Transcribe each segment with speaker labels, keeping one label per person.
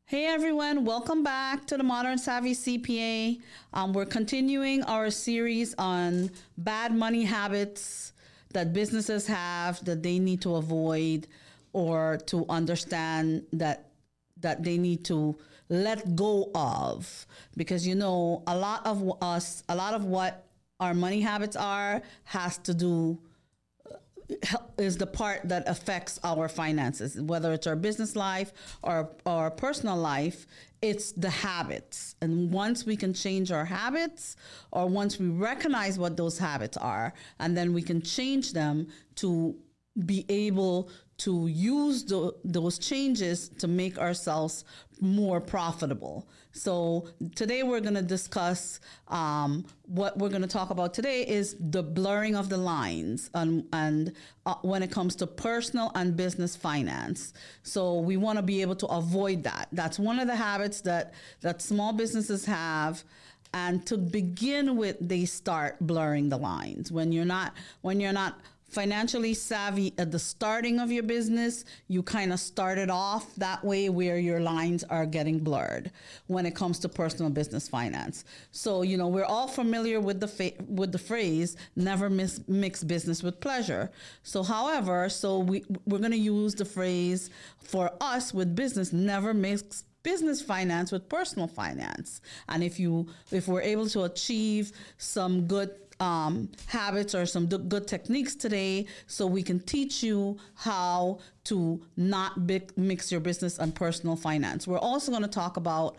Speaker 1: Hey everyone, welcome back to the Modern Savvy CPA. We're continuing our series on bad money habits that businesses have that they need to avoid or to understand that they need to let go of. Because a lot of what our money habits are has to do is the part that affects our finances, whether it's our business life or our personal life. It's the habits. And once we can change our habits, or once we recognize what those habits are, and then we can change them to be able to use those changes to make ourselves more profitable. So today we're going to discuss what we're going to talk about today is the blurring of the lines and when it comes to personal and business finance. So we want to be able to avoid that. That's one of the habits that small businesses have. And to begin with, they start blurring the lines. When you're not financially savvy at the starting of your business, you kind of started off that way where your lines are getting blurred when it comes to personal business finance. So, we're all familiar with the phrase, never mix business with pleasure. So, however, we're going to use the phrase for us with business, never mix business finance with personal finance. And if we're able to achieve some good habits or some good techniques today, so we can teach you how to not mix your business and personal finance. We're also going to talk about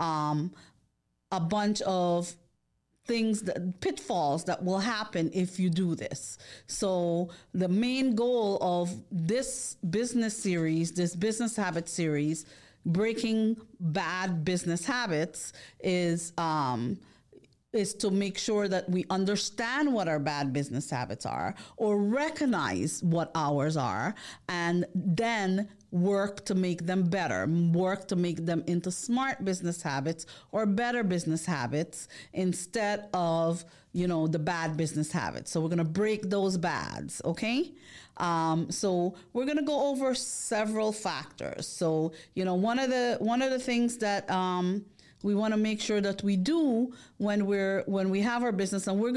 Speaker 1: a bunch of pitfalls that will happen if you do this. So the main goal of this business habit series, Breaking Bad Business Habits, is to make sure that we understand what our bad business habits are, or recognize what ours are, and then work to make them better, work to make them into smart business habits or better business habits instead of, the bad business habits. So we're going to break those bads, okay? So we're going to go over several factors. So, one of the things that we want to make sure that we do when we have our business, and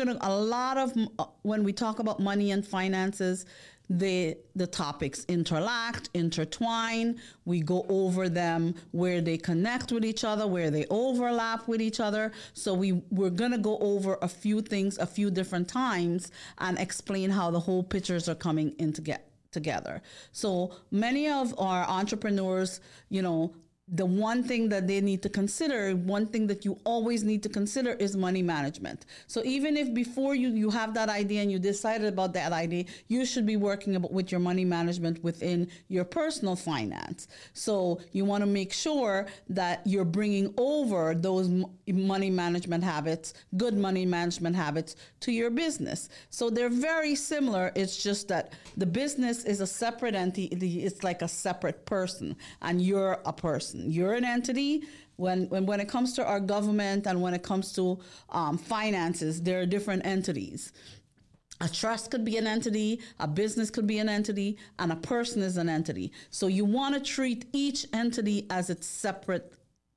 Speaker 1: when we talk about money and finances, the topics intertwine. We go over them where they connect with each other, where they overlap with each other. So we're going to go over a few things a few different times and explain how the whole pictures are coming in together. So many of our entrepreneurs, the one thing that they need to consider, one thing that you always need to consider is money management. So even if before you have that idea and you decided about that idea, you should be working with your money management within your personal finance. So you want to make sure that you're bringing over those money management habits, good money management habits, to your business. So they're very similar. It's just that the business is a separate entity. It's like a separate person, and you're a person. You're an entity. When it comes to our government and when it comes to finances, there are different entities. A trust could be an entity, a business could be an entity, and a person is an entity. So you want to treat each entity as its separate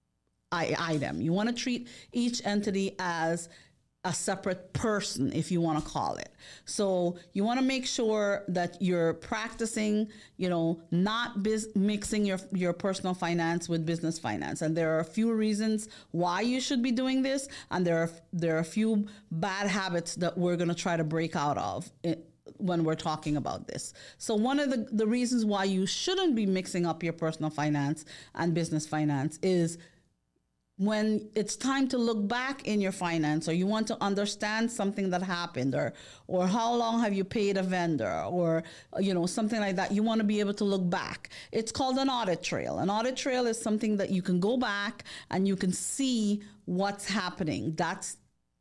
Speaker 1: item. You want to treat each entity as a separate person, if you want to call it. So you want to make sure that you're practicing, not mixing your personal finance with business finance. And there are a few reasons why you should be doing this, and there are a few bad habits that we're going to try to break out of when we're talking about this. So one of the reasons why you shouldn't be mixing up your personal finance and business finance is when it's time to look back in your finance, or you want to understand something that happened, or how long have you paid a vendor, or something like that. You want to be able to look back. It's called an audit trail. An audit trail is something that you can go back and you can see what's happening. That's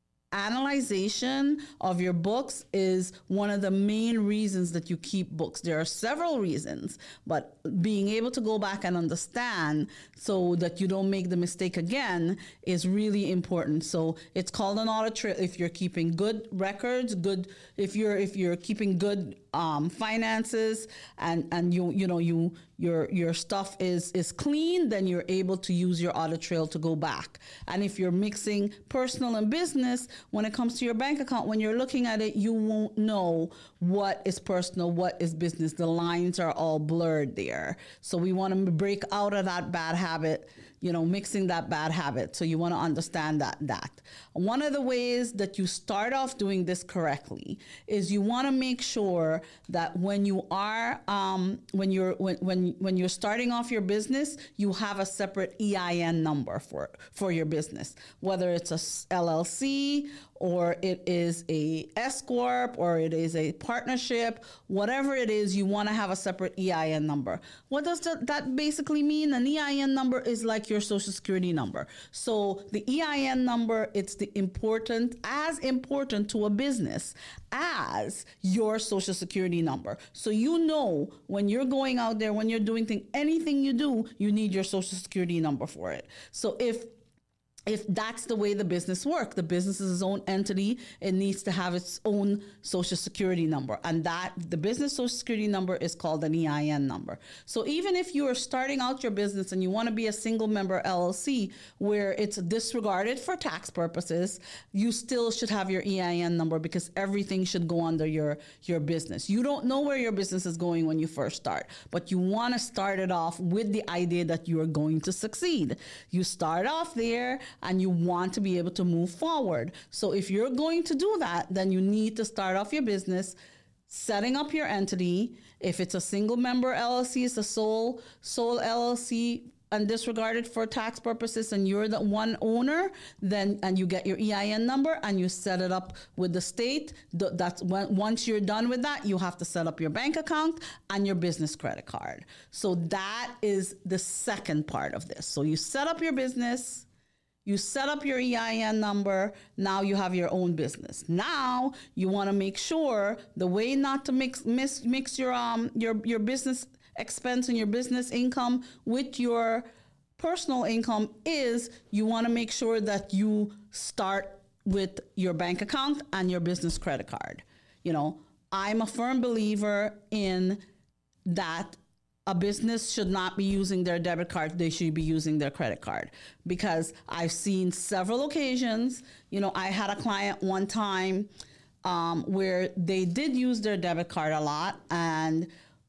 Speaker 1: analyzation of your books is one of the main reasons that you keep books. There are several reasons, but being able to go back and understand so that you don't make the mistake again is really important. So it's called an audit trail if you're keeping good records, if you're keeping good finances, and you your stuff is clean, then you're able to use your audit trail to go back. And if you're mixing personal and business, when it comes to your bank account, when you're looking at it, you won't know what is personal, what is business. The lines are all blurred there. So we want to break out of that bad habit, mixing that bad habit. So you want to understand that. One of the ways that you start off doing this correctly is you want to make sure that when you are when you're starting off your business, you have a separate EIN number for your business, whether it's a LLC or it is a S corp or it is a partnership, whatever it is, you want to have a separate EIN number. What does that basically mean? An EIN number is like your social security number. So the EIN number, it's as important to a business as your social security number. So when you're going out there, when you're doing anything you do, you need your social security number for it. So if that's the way the business works, the business is its own entity, it needs to have its own social security number. And the business social security number is called an EIN number. So even if you are starting out your business and you want to be a single member LLC where it's disregarded for tax purposes, you still should have your EIN number because everything should go under your business. You don't know where your business is going when you first start, but you want to start it off with the idea that you are going to succeed. You start off there and you want to be able to move forward. So if you're going to do that, then you need to start off your business, setting up your entity. If it's a single member LLC, it's a sole LLC and disregarded for tax purposes, and you're the one owner, and you get your EIN number and you set it up with the state. Once you're done with that, you have to set up your bank account and your business credit card. So that is the second part of this. So you set up your business, you set up your EIN number. Now you have your own business. Now you want to make sure the way not to mix your business expense and your business income with your personal income is you want to make sure that you start with your bank account and your business credit card. I'm a firm believer in that. A business should not be using their debit card. They should be using their credit card, because I've seen several occasions. I had a client one time where they did use their debit card a lot, and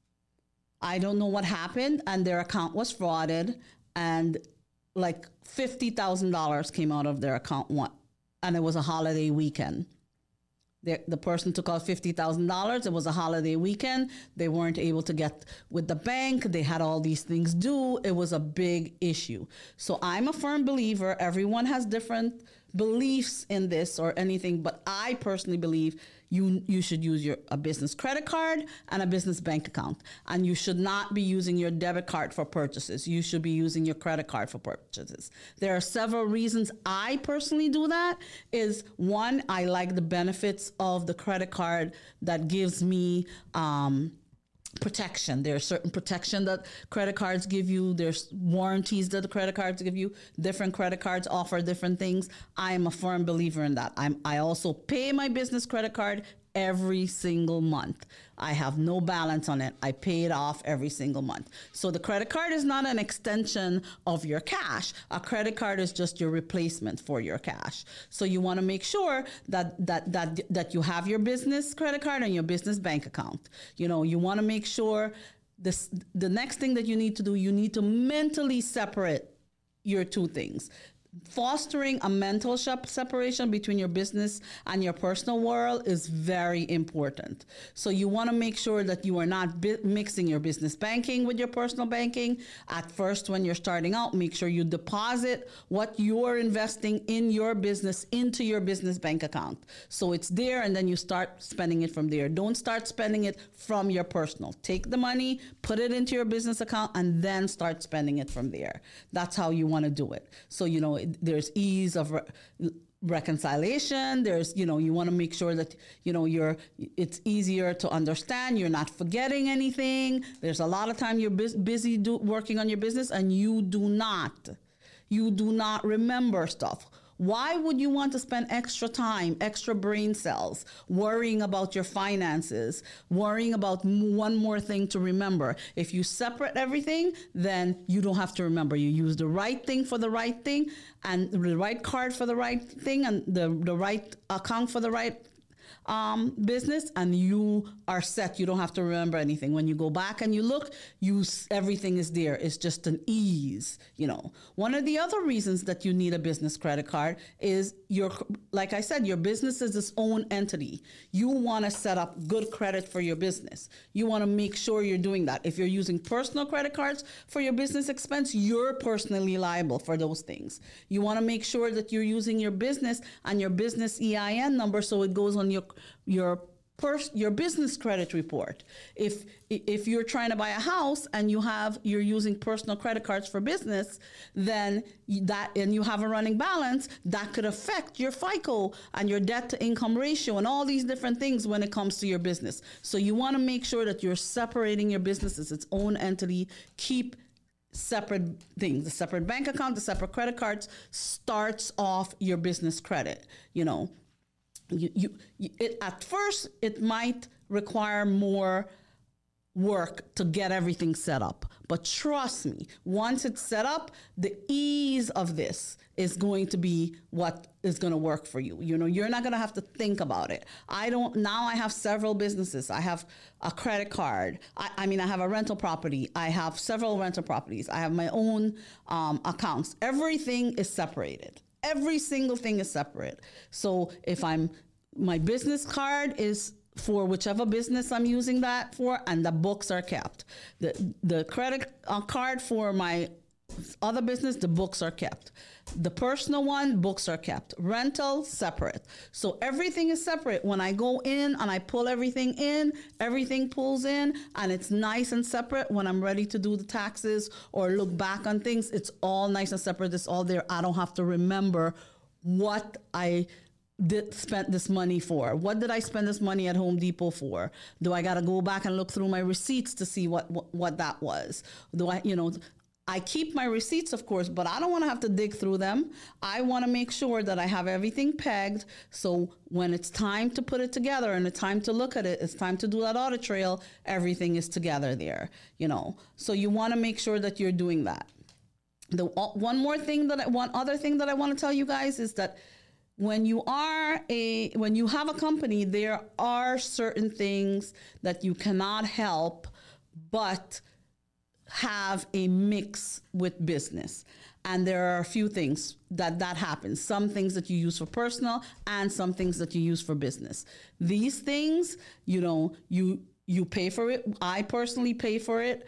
Speaker 1: I don't know what happened, and their account was frauded, and like $50,000 came out of their account, and it was a holiday weekend. The person took out $50,000. It was a holiday weekend. They weren't able to get with the bank. They had all these things due. It was a big issue. So I'm a firm believer. Everyone has different beliefs in this or anything, but I personally believe you should use a business credit card and a business bank account. And you should not be using your debit card for purchases. You should be using your credit card for purchases. There are several reasons I personally do that. Is one, I like the benefits of the credit card that gives me protection. There's certain protection that credit cards give you. There's warranties that the credit cards give you. Different credit cards offer different things. I am a firm believer in that. I also pay my business credit card every single month. I have no balance on it. I pay it off every single month. So the credit card is not an extension of your cash. A credit card is just your replacement for your cash. So you want to make sure that you have your business credit card and your business bank account. You want to make sure the next thing that you need to do, you need to mentally separate your two things. Fostering a mental separation between your business and your personal world is very important. So you want to make sure that you are not mixing your business banking with your personal banking. At first, when you're starting out, make sure you deposit what you're investing in your business into your business bank account. So it's there, and then you start spending it from there. Don't start spending it from your personal. Take the money, put it into your business account, and then start spending it from there. That's how you want to do it. So, there's ease of reconciliation. There's, you want to make sure that, it's easier to understand. You're not forgetting anything. There's a lot of time you're busy working on your business, and you do not remember stuff. Why would you want to spend extra time, extra brain cells, worrying about your finances, worrying about one more thing to remember? If you separate everything, then you don't have to remember. You use the right thing for the right thing, and the right card for the right thing, and the right account for the right business, and you are set. You don't have to remember anything. When you go back and you look, everything is there. It's just an ease. One of the other reasons that you need a business credit card is like I said, your business is its own entity. You want to set up good credit for your business. You want to make sure you're doing that. If you're using personal credit cards for your business expense, you're personally liable for those things. You want to make sure that you're using your business and your business EIN number so it goes on your business credit report. If you're trying to buy a house and you're using personal credit cards for business, then and you have a running balance, that could affect your FICO and your debt to income ratio and all these different things when it comes to your business. So you want to make sure that you're separating your business as its own entity. Keep separate things. The separate bank account, the separate credit cards starts off your business credit. At first, it might require more work to get everything set up. But trust me, once it's set up, the ease of this is going to be what is going to work for you. You're not going to have to think about it. Now I have several businesses. I have a credit card. I have a rental property. I have several rental properties. I have my own accounts. Everything is separated. Every single thing is separate. So if my business card is for whichever business I'm using that for, and the books are kept. The credit card for my other business, the books are kept. The personal one, books are kept. Rental, separate. So everything is separate. When I go in and I pull everything in, everything pulls in, and it's nice and separate. When I'm ready to do the taxes or look back on things, it's all nice and separate. It's all there. I don't have to remember what I spent this money for. What did I spend this money at Home Depot for? Do I got to go back and look through my receipts to see what that was? I keep my receipts, of course, but I don't want to have to dig through them. I want to make sure that I have everything pegged. So when it's time to put it together and it's time to look at it, it's time to do that audit trail, everything is together there, So you want to make sure that you're doing that. One other thing that I want to tell you guys is that when you have a company, there are certain things that you cannot help but have a mix with business. And there are a few things that happens. Some things that you use for personal and some things that you use for business. These things, you pay for it. I personally pay for it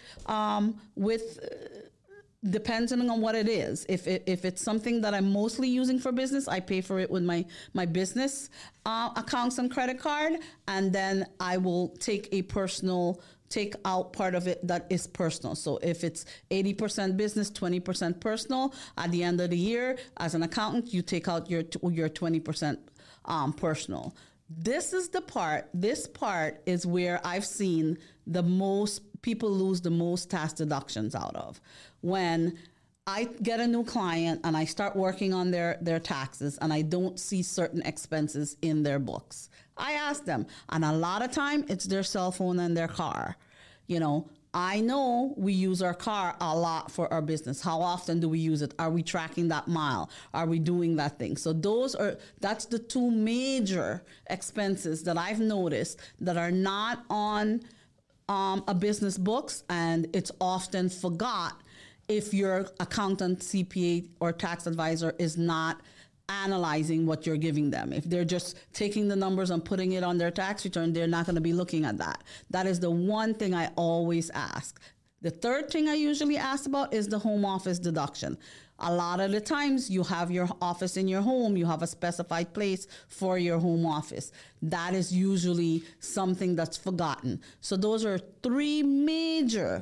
Speaker 1: depending on what it is. If it's something that I'm mostly using for business, I pay for it with my business accounts and credit card, and then I will take out part of it that is personal. So if it's 80% business, 20% personal, at the end of the year, as an accountant, you take out your 20% personal. This part is where I've seen the most people lose the most tax deductions out of. When I get a new client and I start working on their taxes and I don't see certain expenses in their books, I ask them, and a lot of time it's their cell phone and their car. I know we use our car a lot for our business. How often do we use it? Are we tracking that mile? Are we doing that thing? So that's the two major expenses that I've noticed that are not on a business books, and it's often forgot if your accountant, CPA, or tax advisor is not analyzing what you're giving them. If they're just taking the numbers and putting it on their tax return, they're not going to be looking at that. That is the one thing I always ask. The third thing I usually ask about is the home office deduction. A lot of the times you have your office in your home, you have a specified place for your home office. That is usually something that's forgotten. So those are three major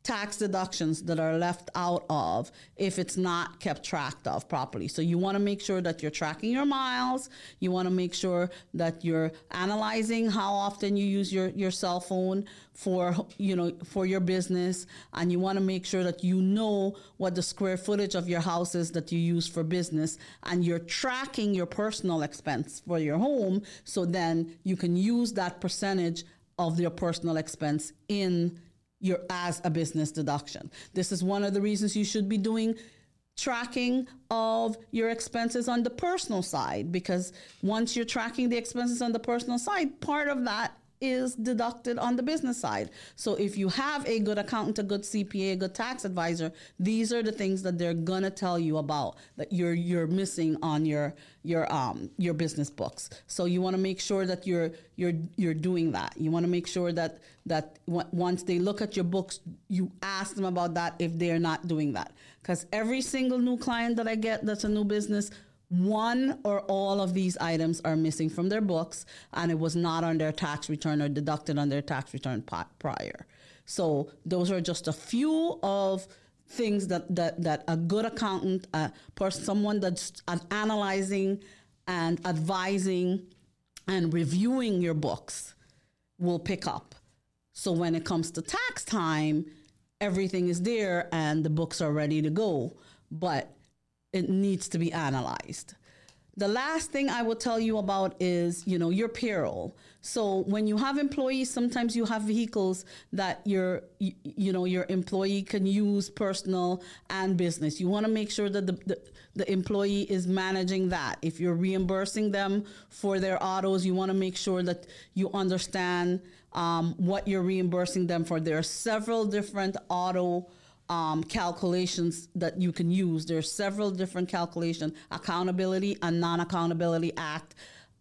Speaker 1: tax deductions that are left out of if it's not kept tracked of properly. So you want to make sure that you're tracking your miles. You want to make sure that you're analyzing how often you use your cell phone for your business, and you want to make sure that you know what the square footage of your house is that you use for business, and you're tracking your personal expense for your home, so then you can use that percentage of your personal expense in your as a business deduction. This is one of the reasons you should be doing tracking of your expenses on the personal side, because once you're tracking the expenses on the personal side, part of that is deducted on the business side. So if you have a good accountant, a good CPA, a good tax advisor, these are the things that they're gonna tell you about that you're missing on your business books. So you want to make sure that you're doing that. You want to make sure that once they look at your books, you ask them about that if they're not doing that. Because every single new client that I get that's a new business, one or all of these items are missing from their books, and it was not on their tax return or deducted on their tax return prior. So those are just a few of things that a good accountant, someone that's analyzing and advising and reviewing your books will pick up. So when it comes to tax time, everything is there and the books are ready to go, but it needs to be analyzed. The last thing I will tell you about is, your payroll. So when you have employees, sometimes you have vehicles that your employee can use personal and business. You want to make sure that the employee is managing that. If you're reimbursing them for their autos, you want to make sure that you understand what you're reimbursing them for. There are several different auto calculations that you can use. There's several different calculations, Accountability and Non-Accountability Act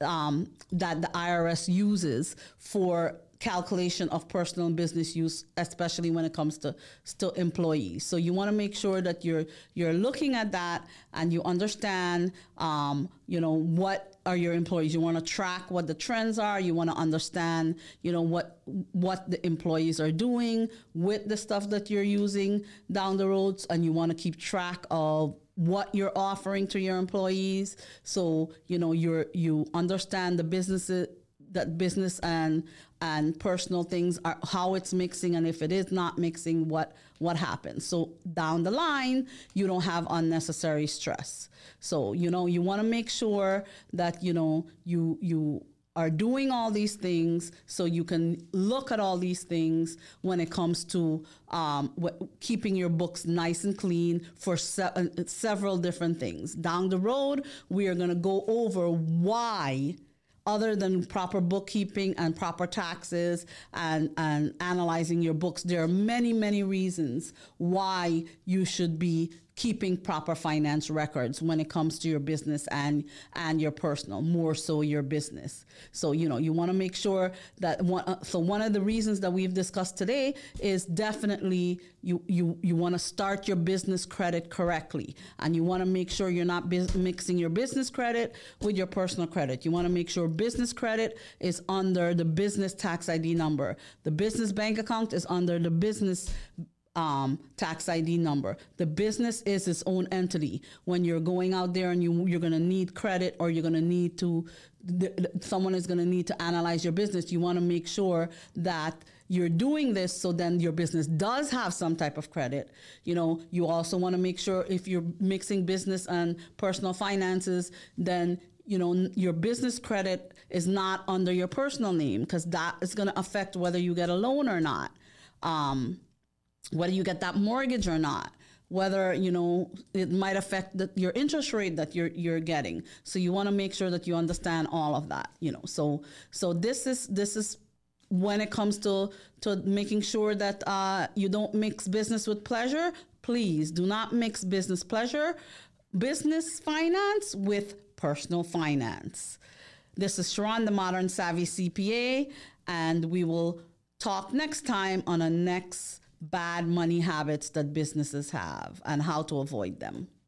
Speaker 1: that the IRS uses for calculation of personal and business use, especially when it comes to still employees. So you want to make sure that you're looking at that and you understand, what are your employees. You want to track what the trends are. You want to understand, what the employees are doing with the stuff that you're using down the roads, and you want to keep track of what you're offering to your employees. So, you understand the businesses, that business and personal things are how it's mixing, and if it is not mixing, what happens. So down the line, you don't have unnecessary stress. So you want to make sure that you are doing all these things, so you can look at all these things when it comes to keeping your books nice and clean for several different things. Down the road, we are going to go over why, other than proper bookkeeping and proper taxes and analyzing your books, there are many, many reasons why you should be keeping proper finance records when it comes to your business and your personal, more so your business. So, you want to make sure that one of the reasons that we've discussed today is definitely you want to start your business credit correctly, and you want to make sure you're not mixing your business credit with your personal credit. You want to make sure business credit is under the business tax ID number. The business bank account is under the business tax ID number. The business is its own entity. When you're going out there and you're going to need credit, or you're going to need to, someone is going to need to analyze your business, you want to make sure that you're doing this so then your business does have some type of credit. You also want to make sure if you're mixing business and personal finances, then your business credit is not under your personal name, because that is going to affect whether you get a loan or not. Whether you get that mortgage or not, whether, it might affect your interest rate that you're getting. So you want to make sure that you understand all of that, So this is when it comes to making sure that you don't mix business with pleasure. Please do not mix business finance with personal finance. This is Sharon, the Modern Savvy CPA, and we will talk next time on a next bad money habits that businesses have and how to avoid them.